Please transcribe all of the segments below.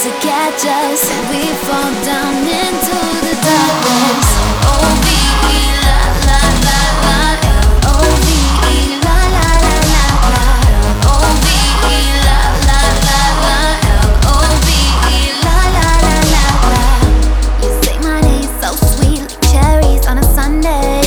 to catch us. We fall down into the darkness. L-O-V-E, la la la la. L-O-V-E, la la la la la. L-O-V-E, la la la la. L-O-V-E, la la la la la. You say my name so sweet like cherries on a Sunday.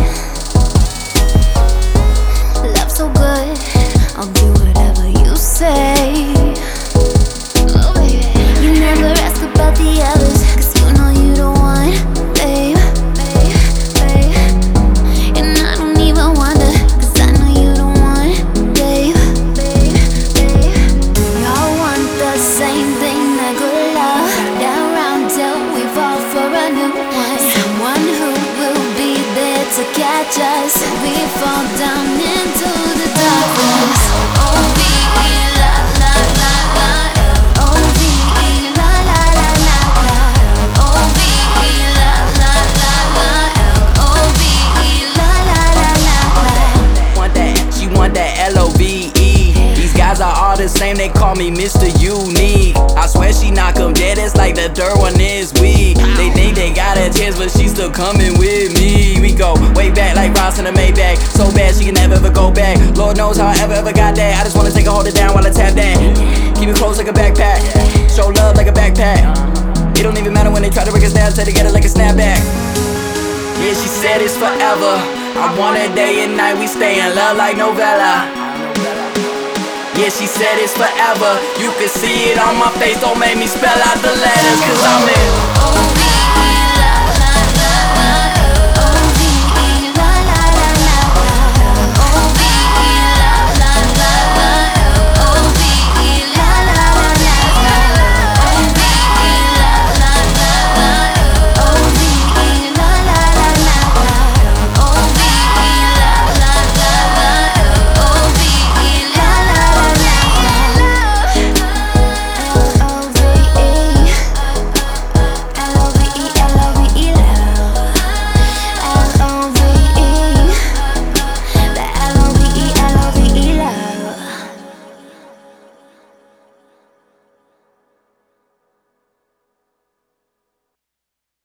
Love so good, I'll do whatever you say. Oh baby, you never ask about the others, 'cause you know you the one, babe, babe, babe. And I don't even wonder, 'cause I know you the one, babe, babe, babe. Y'all want the same thing, that good love. Down round till we fall for a new one. Someone who will be there to catch us. We fall down into the darkness. L-O-V-E, la la la la. L-O-V-E, la la la la la. L-O-V-E, la la la la. L-O-V-E, la la la la la. Want that, she want that L-O-V-E. These guys are all the same, they call me Mr. Unique. I swear she knock 'em dead, it's like the third one is weak. They think they got a chance, but she's still coming with me. We go way back like Ross in the Maybach. So bad she can never ever go back. Lord knows how I ever got that. I just wanna take her, hold it down while I tap that. Keep it close like a backpack. Show love like a backpack. It don't even matter when they try to break us down, stay together like a snapback. Yeah, she said it's forever. I want her day and night, we stay in love like novella. Yeah, she said it's forever. You can see it on my face, don't make me spell out the letters, 'cause I'm in.